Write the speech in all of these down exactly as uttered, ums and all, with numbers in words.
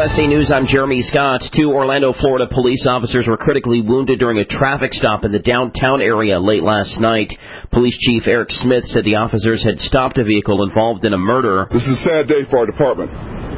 S A News, I'm Jeremy Scott. Two Orlando, Florida police officers were critically wounded during a traffic stop in the downtown area late last night. Police Chief Eric Smith said the officers had stopped a vehicle involved in a murder. This is a sad day for our department.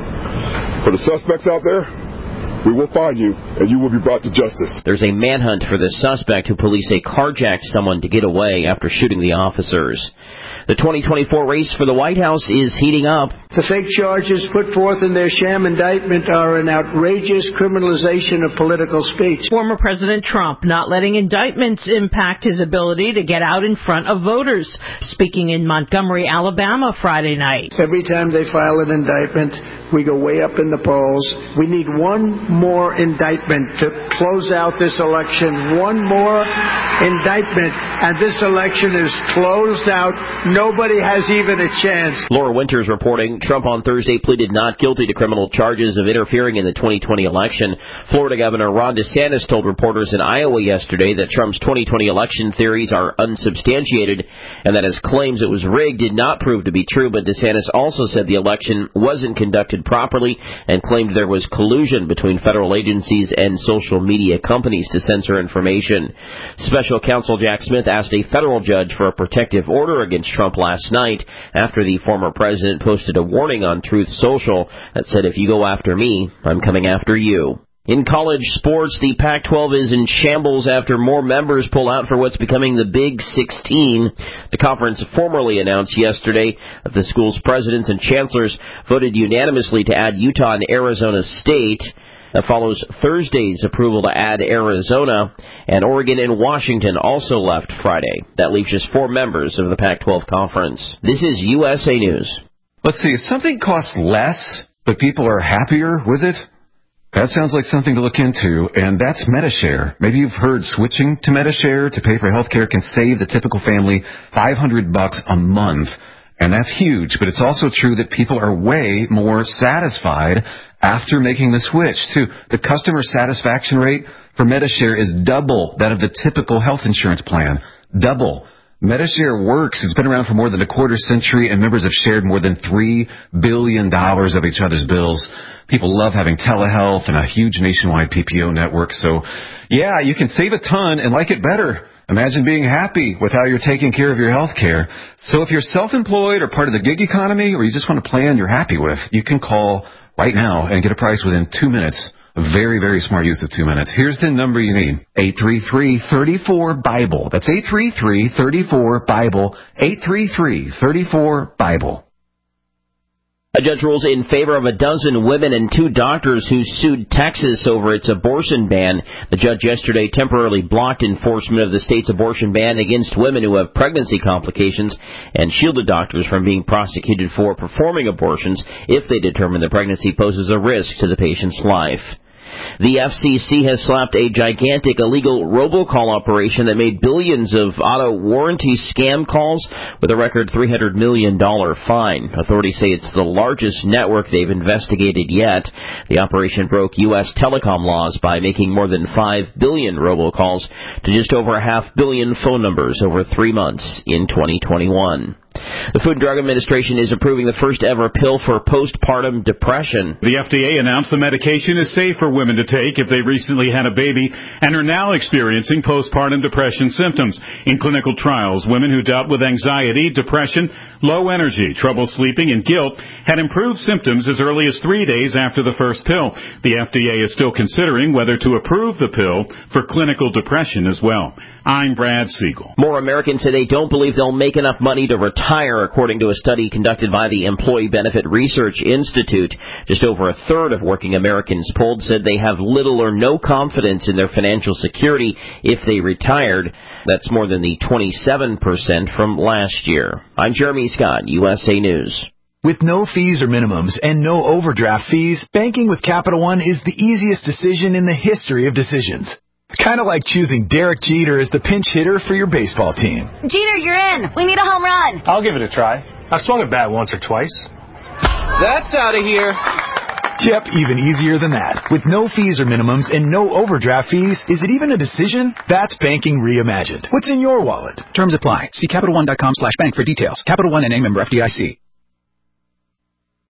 For the suspects out there, we will find you, and you will be brought to justice. There's a manhunt for the suspect who police say carjacked someone to get away after shooting the officers. The twenty twenty-four race for the White House is heating up. The fake charges put forth in their sham indictment are an outrageous criminalization of political speech. Former President Trump not letting indictments impact his ability to get out in front of voters. Speaking in Montgomery, Alabama Friday night. Every time they file an indictment, we go way up in the polls. We need one more indictment to close out this election. One more indictment, and this election is closed out. Nobody has even a chance. Laura Winters reporting Trump on Thursday pleaded not guilty to criminal charges of interfering in the twenty twenty election. Florida Governor Ron DeSantis told reporters in Iowa yesterday that Trump's twenty twenty election theories are unsubstantiated and that his claims it was rigged did not prove to be true, but DeSantis also said the election wasn't conducted properly and claimed there was collusion between federal agencies and social media companies to censor information. Special counsel Jack Smith asked a federal judge for a protective order against Trump last night after the former president posted a warning on Truth Social that said, "If you go after me, I'm coming after you." In college sports, the Pac twelve is in shambles after more members pull out for what's becoming the Big sixteen. The conference formally announced yesterday that the school's presidents and chancellors voted unanimously to add Utah and Arizona State. That follows Thursday's approval to add Arizona, and Oregon and Washington also left Friday. That leaves just four members of the Pac twelve conference. This is U S A News. Let's see, if something costs less, but people are happier with it, that sounds like something to look into, and that's Medi-Share. Maybe you've heard switching to Medi-Share to pay for health care can save the typical family five hundred bucks a month, and that's huge, but it's also true that people are way more satisfied after making the switch, too. The customer satisfaction rate for Medi-Share is double that of the typical health insurance plan. Double. Medi-Share works. It's been around for more than a quarter century, and members have shared more than three billion dollars of each other's bills. People love having telehealth and a huge nationwide P P O network. So, yeah, you can save a ton and like it better. Imagine being happy with how you're taking care of your health care. So if you're self-employed or part of the gig economy, or you just want a plan you're happy with, you can call right now and get a price within two minutes. A very, very smart use of two minutes. Here's the number you need. eight three three, three four, BIBLE. That's eight three three, three four, BIBLE. eight three three, three four, BIBLE. A judge rules in favor of a dozen women and two doctors who sued Texas over its abortion ban. The judge yesterday temporarily blocked enforcement of the state's abortion ban against women who have pregnancy complications and shielded doctors from being prosecuted for performing abortions if they determine the pregnancy poses a risk to the patient's life. The F C C has slapped a gigantic illegal robocall operation that made billions of auto warranty scam calls with a record three hundred million dollars fine. Authorities say it's the largest network they've investigated yet. The operation broke U S telecom laws by making more than five billion robocalls to just over a half billion phone numbers over three months in twenty twenty-one. The Food and Drug Administration is approving the first ever pill for postpartum depression. The F D A announced the medication is safe for women to take if they recently had a baby and are now experiencing postpartum depression symptoms. In clinical trials, women who dealt with anxiety, depression, low energy, trouble sleeping, and guilt had improved symptoms as early as three days after the first pill. The F D A is still considering whether to approve the pill for clinical depression as well. I'm Brad Siegel. More Americans say they don't believe they'll make enough money to retire, according to a study conducted by the Employee Benefit Research Institute. Just over a third of working Americans polled said they have little or no confidence in their financial security if they retired. That's more than the twenty-seven percent from last year. I'm Jeremy Scott, U S A News. With no fees or minimums and no overdraft fees, banking with Capital One is the easiest decision in the history of decisions. Kind of like choosing Derek Jeter as the pinch hitter for your baseball team. Jeter, you're in. We need a home run. I'll give it a try. I've swung a bat once or twice. That's out of here. Yep, even easier than that. With no fees or minimums and no overdraft fees, is it even a decision? That's banking reimagined. What's in your wallet? Terms apply. See CapitalOne.com slash bank for details. Capital One N A member F D I C.